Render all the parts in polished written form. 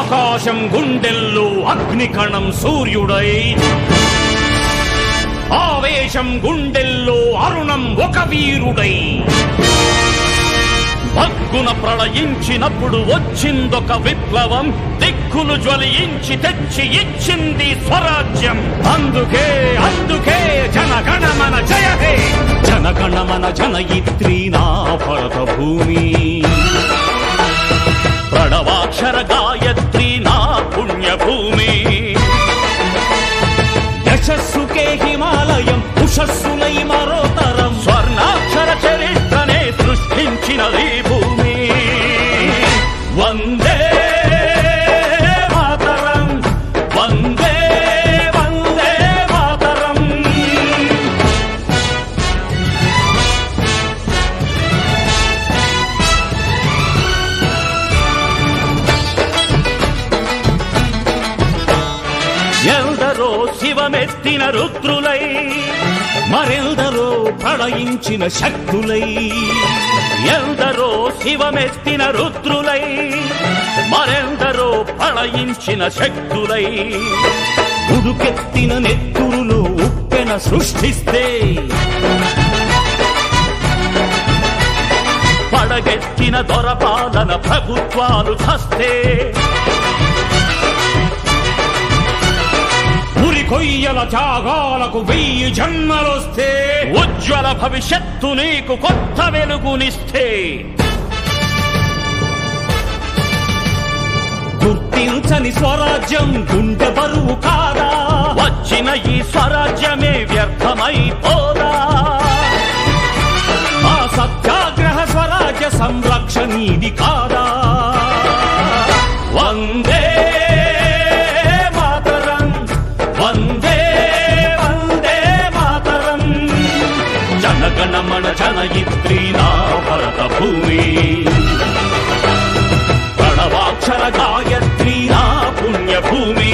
ఆకాశం గుండెల్లో అగ్నికణం సూర్యుడై, ఆవేశం గుండెల్లో అరుణం ఒక వీరుడై, భగ్గున ప్రళయించినప్పుడు వచ్చిందొక విప్లవం, దిక్కులు జ్వలించి తెచ్చి ఇచ్చింది స్వరాజ్యం. అందుకే అందుకే జనగణమన జయ హే, జనగణమన జనయిత్రీ నా భరత భూమి, ప్రణవాక్షర గాయత్రీ నా పుణ్యభూమి. యశస్సుకే హిమాలయం ఉషస్సులై మరోతరం, స్వర్ణాక్షర చరిత్రనే సృష్టించినది భూమి. వందే మాతరం, వందే వందే మాతరం. ఎందరో శివమెత్తిన రుద్రులై, మరెందరో ప్రళయించిన శక్తులై. ఎందరో శివమెత్తిన రుద్రులై, మరెందరో ప్రళయించిన శక్తులై. ఉడుకెత్తిన నెత్తురులు ఉప్పెన సృష్టిస్తే, పడగెత్తిన దొరపాలన ప్రభుత్వాలు చస్తే, కొయ్యల త్యాగాలకు 1000 జన్మలొస్తే, ఉజ్వల భవిష్యత్తు నీకు కొత్త వెలుగునిస్తే. గుర్తించని స్వరాజ్యం గుండె బరువు కాదా, వచ్చిన ఈ స్వరాజ్యమే వ్యర్థమైపోదా. ఆ సత్యాగ్రహ స్వరాజ్య సంరక్షణీది కాదా. వందే వందే వందే మాతరం, జనగణమన జనయిత్రీ నా భరత భూమి, ప్రణవాక్షర గాయత్రీ నా పుణ్యభూమి.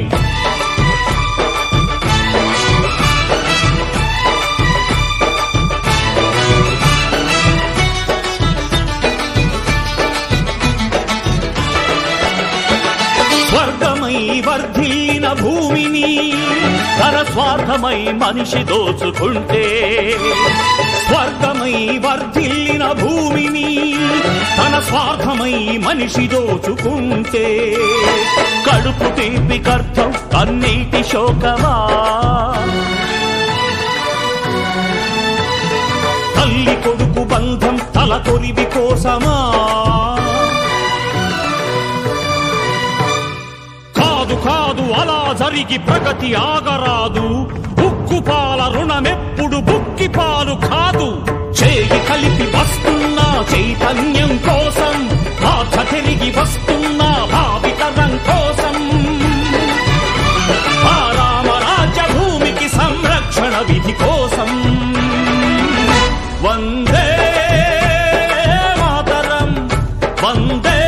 స్వర్గమై వర్ధిల్లిన భూమిని తన స్వార్థమై మనిషి దోచుకుంటే, స్వర్గమై వర్ధిల్లిన భూమిని తన స్వార్థమై మనిషి దోచుకుంటే, కడుపు తీపికర్థం కన్నీటి శోకమా, తల్లి కొడుకు బంధం తల కొరివి కోసమా. కాదు అలా జరిగి ప్రగతి ఆగరాదు, ఉక్కుపాల రుణమెప్పుడు బుక్కిపాలు కాదు. చేయి కలిపి వస్తున్న చైతన్యం కోసం, బాధ తిరిగి వస్తున్న భావితరం కోసం, ఆ రామరాజ్య భూమికి సంరక్షణ విధి కోసం. వందే మాతరం, వందే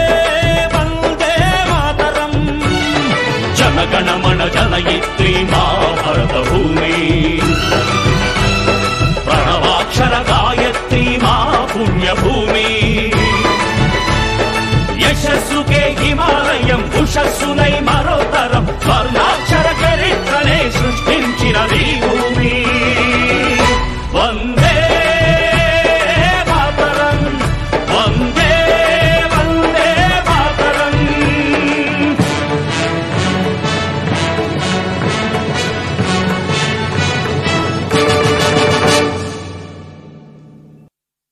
జనగణమన జనయిత్రీ మా భరత భూమి, ప్రణవాక్షర గాయత్రీ మా పుణ్యభూమి. యశస్సుకే హిమాలయం ఉషస్సులై